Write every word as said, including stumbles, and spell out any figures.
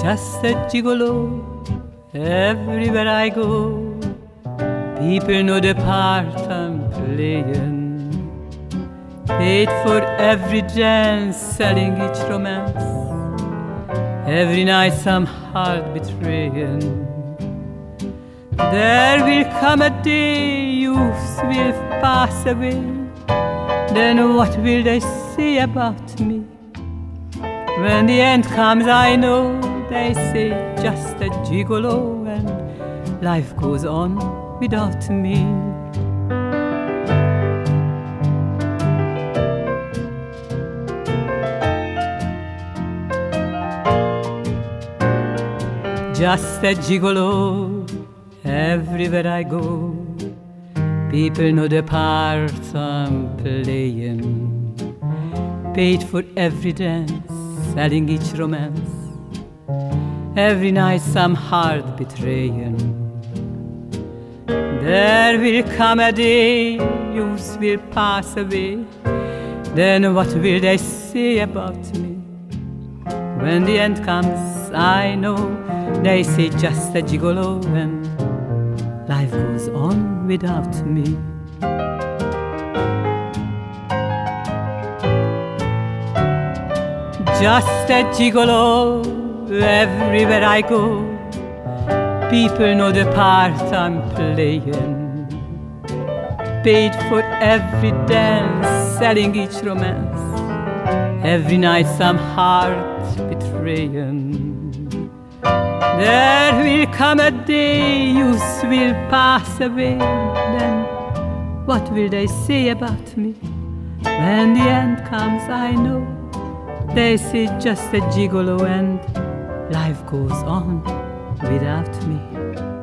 just a gigolo everywhere I go. People know the part I'm playing, paid for every dance, selling each romance, every night some heart betraying. There will come a day youths will pass away, then what will they say about me? When the end comes I know they say just a gigolo and life goes on without me. Just a gigolo everywhere I go. People know the part I'm playing, paid for every dance, selling each romance, every night some heart betraying. There will come a day youths will pass away, then what will they say about me? When the end comes I know they say just a gigolo and life goes on without me. Just a gigolo everywhere I go. People know the part I'm playing, paid for every dance, selling each romance, every night some heart betraying. There will come a day youths will pass away, then what will they say about me? When the end comes I know they say just a gigolo and life goes on without me.